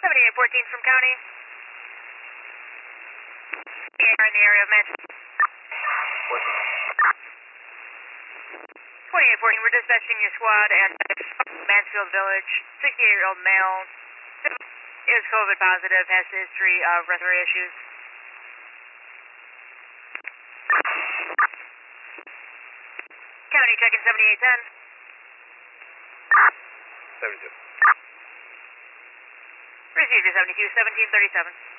7814 from county. Yeah, in the area of Manchester. 2814, we're dispatching your squad at Mansfield Village. 68-year-old male is COVID positive, has a history of respiratory issues. County checking 7810. 72. Procedure 72, 1737.